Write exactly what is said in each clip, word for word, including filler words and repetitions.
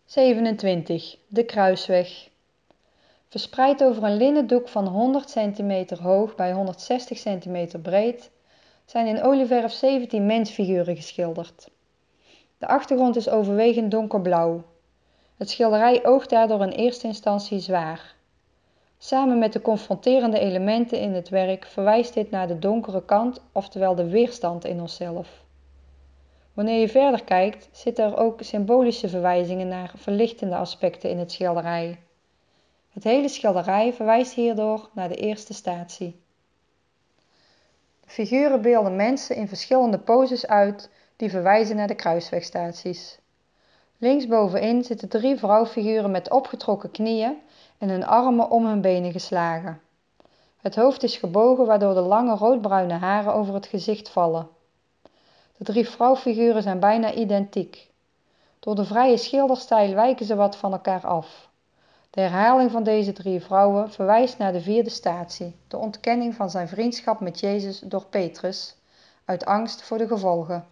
zevenentwintig. De kruisweg. Verspreid over een linnen doek van honderd centimeter hoog bij honderdzestig centimeter breed zijn in olieverf zeventien mensfiguren geschilderd. De achtergrond is overwegend donkerblauw. Het schilderij oogt daardoor in eerste instantie zwaar. Samen met de confronterende elementen in het werk verwijst dit naar de donkere kant, oftewel de weerstand in onszelf. Wanneer je verder kijkt, zitten er ook symbolische verwijzingen naar verlichtende aspecten in het schilderij. Het hele schilderij verwijst hierdoor naar de eerste statie. De figuren beelden mensen in verschillende poses uit die verwijzen naar de kruiswegstaties. Linksbovenin zitten drie vrouwfiguren met opgetrokken knieën en hun armen om hun benen geslagen. Het hoofd is gebogen waardoor de lange roodbruine haren over het gezicht vallen. De drie vrouwfiguren zijn bijna identiek. Door de vrije schilderstijl wijken ze wat van elkaar af. De herhaling van deze drie vrouwen verwijst naar de vierde statie, de ontkenning van zijn vriendschap met Jezus door Petrus, uit angst voor de gevolgen.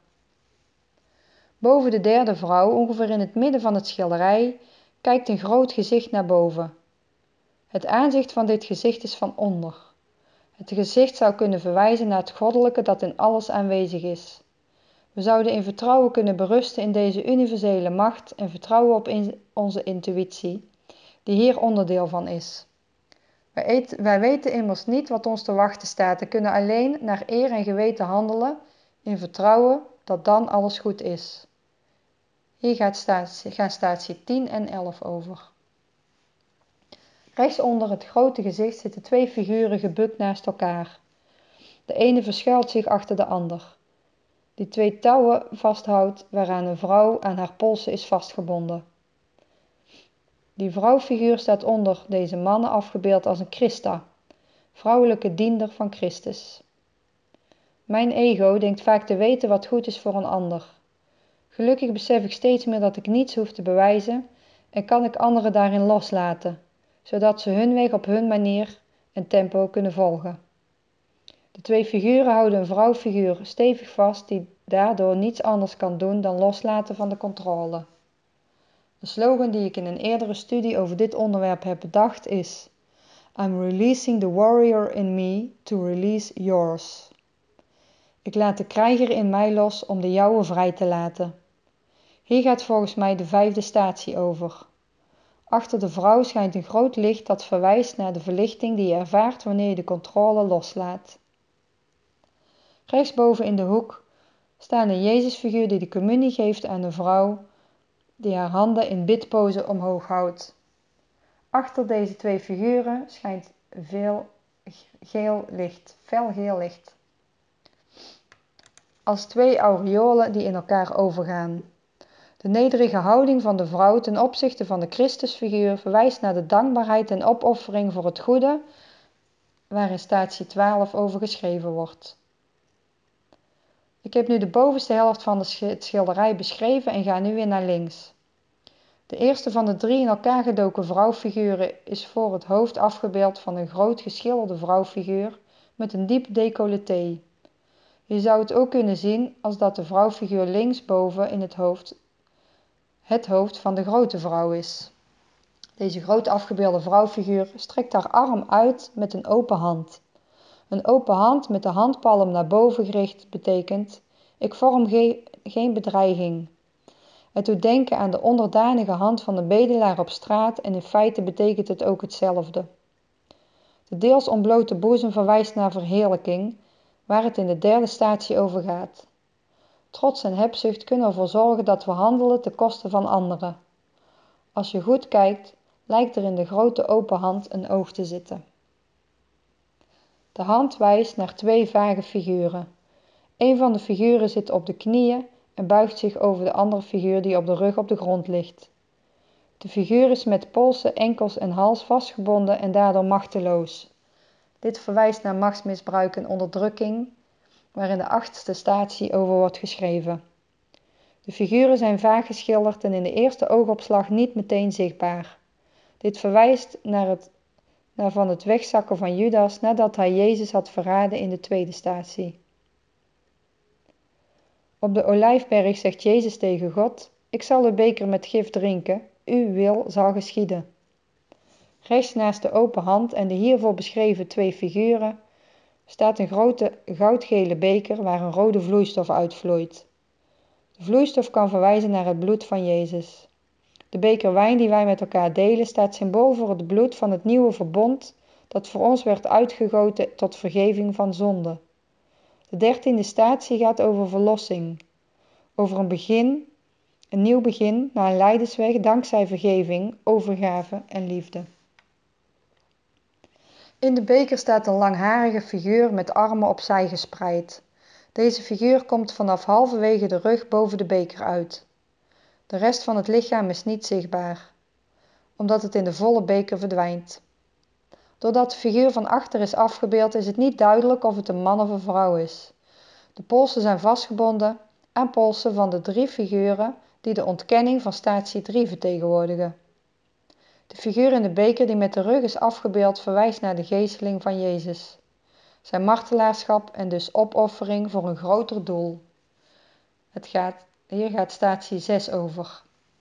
Boven de derde vrouw, ongeveer in het midden van het schilderij, kijkt een groot gezicht naar boven. Het aanzicht van dit gezicht is van onder. Het gezicht zou kunnen verwijzen naar het goddelijke dat in alles aanwezig is. We zouden in vertrouwen kunnen berusten in deze universele macht en vertrouwen op in onze intuïtie, die hier onderdeel van is. Wij, eten, wij weten immers niet wat ons te wachten staat en kunnen alleen naar eer en geweten handelen in vertrouwen dat dan alles goed is. Hier gaat statie, gaan statie tien en elf over. Rechts onder het grote gezicht zitten twee figuren gebukt naast elkaar. De ene verschuilt zich achter de ander, die twee touwen vasthoudt waaraan een vrouw aan haar polsen is vastgebonden. Die vrouwfiguur staat onder deze mannen afgebeeld als een Christa, vrouwelijke diender van Christus. Mijn ego denkt vaak te weten wat goed is voor een ander. Gelukkig besef ik steeds meer dat ik niets hoef te bewijzen en kan ik anderen daarin loslaten, zodat ze hun weg op hun manier en tempo kunnen volgen. De twee figuren houden een vrouwfiguur stevig vast die daardoor niets anders kan doen dan loslaten van de controle. De slogan die ik in een eerdere studie over dit onderwerp heb bedacht is: I'm releasing the warrior in me to release yours. Ik laat de krijger in mij los om de jouwe vrij te laten. Hier gaat volgens mij de vijfde statie over. Achter de vrouw schijnt een groot licht dat verwijst naar de verlichting die je ervaart wanneer je de controle loslaat. Rechtsboven in de hoek staat een Jezusfiguur die de communie geeft aan de vrouw die haar handen in bidpose omhoog houdt. Achter deze twee figuren schijnt veel geel licht, fel geel licht. Als twee aureolen die in elkaar overgaan. De nederige houding van de vrouw ten opzichte van de Christusfiguur verwijst naar de dankbaarheid en opoffering voor het goede, waar in statie twaalf over geschreven wordt. Ik heb nu de bovenste helft van het schilderij beschreven en ga nu weer naar links. De eerste van de drie in elkaar gedoken vrouwfiguren is voor het hoofd afgebeeld van een groot geschilderde vrouwfiguur met een diep decolleté. Je zou het ook kunnen zien als dat de vrouwfiguur linksboven in het hoofd het hoofd van de grote vrouw is. Deze groot afgebeelde vrouwfiguur strekt haar arm uit met een open hand. Een open hand met de handpalm naar boven gericht betekent: ik vorm ge- geen bedreiging. Het doet denken aan de onderdanige hand van een bedelaar op straat en in feite betekent het ook hetzelfde. De deels ontblote boezem verwijst naar verheerlijking, waar het in de derde statie over gaat. Trots en hebzucht kunnen ervoor zorgen dat we handelen ten koste van anderen. Als je goed kijkt, lijkt er in de grote open hand een oog te zitten. De hand wijst naar twee vage figuren. Een van de figuren zit op de knieën en buigt zich over de andere figuur die op de rug op de grond ligt. De figuur is met polsen, enkels en hals vastgebonden en daardoor machteloos. Dit verwijst naar machtsmisbruik en onderdrukking, waar in de achtste statie over wordt geschreven. De figuren zijn vaag geschilderd en in de eerste oogopslag niet meteen zichtbaar. Dit verwijst naar, het, naar van het wegzakken van Judas nadat hij Jezus had verraden in de tweede statie. Op de Olijfberg zegt Jezus tegen God: ik zal de beker met gif drinken, uw wil zal geschieden. Rechts naast de open hand en de hiervoor beschreven twee figuren staat een grote goudgele beker waar een rode vloeistof uitvloeit. De vloeistof kan verwijzen naar het bloed van Jezus. De beker wijn die wij met elkaar delen staat symbool voor het bloed van het nieuwe verbond dat voor ons werd uitgegoten tot vergeving van zonde. De dertiende statie gaat over verlossing, over een begin, een nieuw begin na een lijdensweg dankzij vergeving, overgave en liefde. In de beker staat een langharige figuur met armen opzij gespreid. Deze figuur komt vanaf halverwege de rug boven de beker uit. De rest van het lichaam is niet zichtbaar, omdat het in de volle beker verdwijnt. Doordat de figuur van achter is afgebeeld is het niet duidelijk of het een man of een vrouw is. De polsen zijn vastgebonden aan polsen van de drie figuren die de ontkenning van statie drie vertegenwoordigen. De figuur in de beker die met de rug is afgebeeld verwijst naar de geesteling van Jezus, zijn martelaarschap en dus opoffering voor een groter doel. Het gaat, hier gaat statie zes over.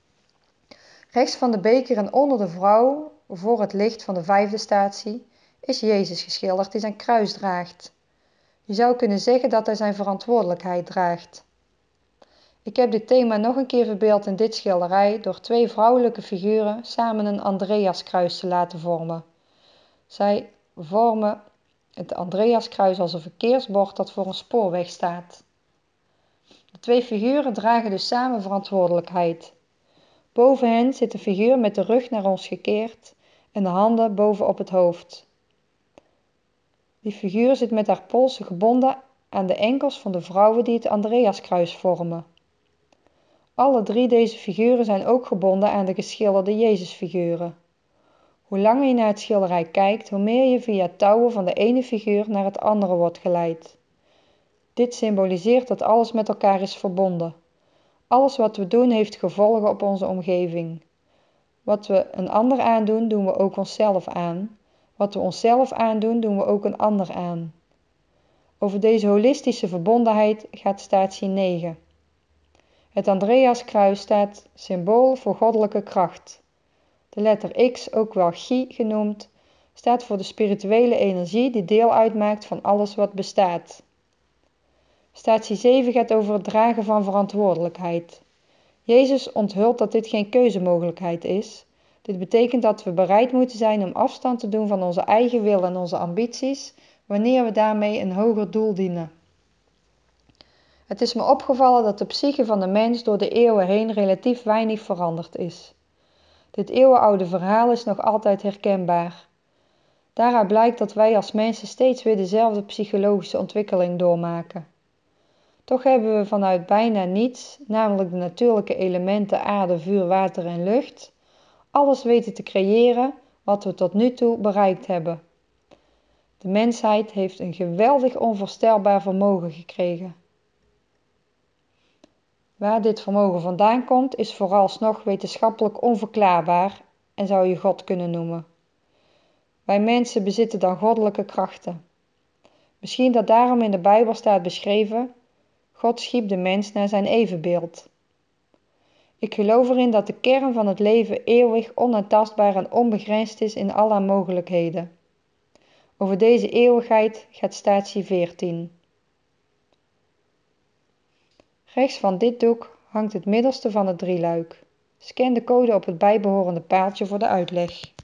Rechts van de beker en onder de vrouw, voor het licht van de vijfde statie, is Jezus geschilderd die zijn kruis draagt. Je zou kunnen zeggen dat hij zijn verantwoordelijkheid draagt. Ik heb dit thema nog een keer verbeeld in dit schilderij door twee vrouwelijke figuren samen een Andreaskruis te laten vormen. Zij vormen het Andreaskruis als een verkeersbord dat voor een spoorweg staat. De twee figuren dragen dus samen verantwoordelijkheid. Boven hen zit een figuur met de rug naar ons gekeerd en de handen bovenop het hoofd. Die figuur zit met haar polsen gebonden aan de enkels van de vrouwen die het Andreaskruis vormen. Alle drie deze figuren zijn ook gebonden aan de geschilderde Jezusfiguren. Hoe langer je naar het schilderij kijkt, hoe meer je via touwen van de ene figuur naar het andere wordt geleid. Dit symboliseert dat alles met elkaar is verbonden. Alles wat we doen heeft gevolgen op onze omgeving. Wat we een ander aandoen, doen we ook onszelf aan. Wat we onszelf aandoen, doen we ook een ander aan. Over deze holistische verbondenheid gaat statie negen. Het Andreaskruis staat symbool voor goddelijke kracht. De letter X, ook wel Chi genoemd, staat voor de spirituele energie die deel uitmaakt van alles wat bestaat. Statie zeven gaat over het dragen van verantwoordelijkheid. Jezus onthult dat dit geen keuzemogelijkheid is. Dit betekent dat we bereid moeten zijn om afstand te doen van onze eigen wil en onze ambities, wanneer we daarmee een hoger doel dienen. Het is me opgevallen dat de psyche van de mens door de eeuwen heen relatief weinig veranderd is. Dit eeuwenoude verhaal is nog altijd herkenbaar. Daaruit blijkt dat wij als mensen steeds weer dezelfde psychologische ontwikkeling doormaken. Toch hebben we vanuit bijna niets, namelijk de natuurlijke elementen aarde, vuur, water en lucht, alles weten te creëren wat we tot nu toe bereikt hebben. De mensheid heeft een geweldig onvoorstelbaar vermogen gekregen. Waar dit vermogen vandaan komt is vooralsnog wetenschappelijk onverklaarbaar en zou je God kunnen noemen. Wij mensen bezitten dan goddelijke krachten. Misschien dat daarom in de Bijbel staat beschreven: God schiep de mens naar zijn evenbeeld. Ik geloof erin dat de kern van het leven eeuwig, onaantastbaar en onbegrensd is in alle mogelijkheden. Over deze eeuwigheid gaat statie veertien. Rechts van dit doek hangt het middelste van het drieluik. Scan de code op het bijbehorende paaltje voor de uitleg.